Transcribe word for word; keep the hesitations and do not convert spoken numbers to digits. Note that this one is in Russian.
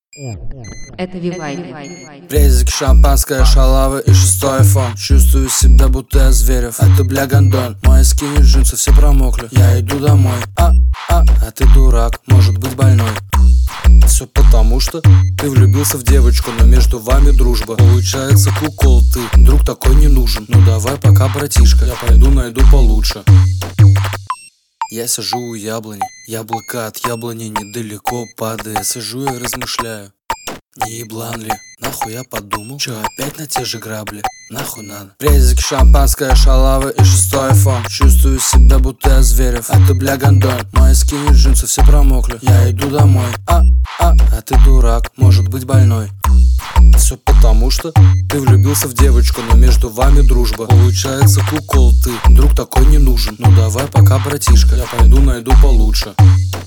Это Вивай. Презики, шампанское, шалавы и шестой айфон. Чувствую себя, будто я Зверев. А ты, бля, гондон. Мои скини джинсы все промокли. Я иду домой. А, а, а ты дурак, может быть больной. Все потому, что ты влюбился в девочку, но между вами дружба. Получается кукол, ты друг такой не нужен. Ну давай пока, братишка, я пойду найду получше. Я сижу у яблони, яблоко от яблони недалеко падая. Сижу и размышляю, не еблан ли? Нахуй я подумал, чё опять на те же грабли? Нахуй надо. Презики, шампанское, шалавы и шестой айфон. Чувствую себя, будто я Зверев. А ты, бля, гондон. Мои скини джинсы все промокли. Я иду домой. А, а, а ты дурак, может быть больной. Все потому, что ты влюбился в девочку, но между вами дружба. Получается кукол, ты друг такой не нужен. Ну давай пока, братишка, я пойду найду получше.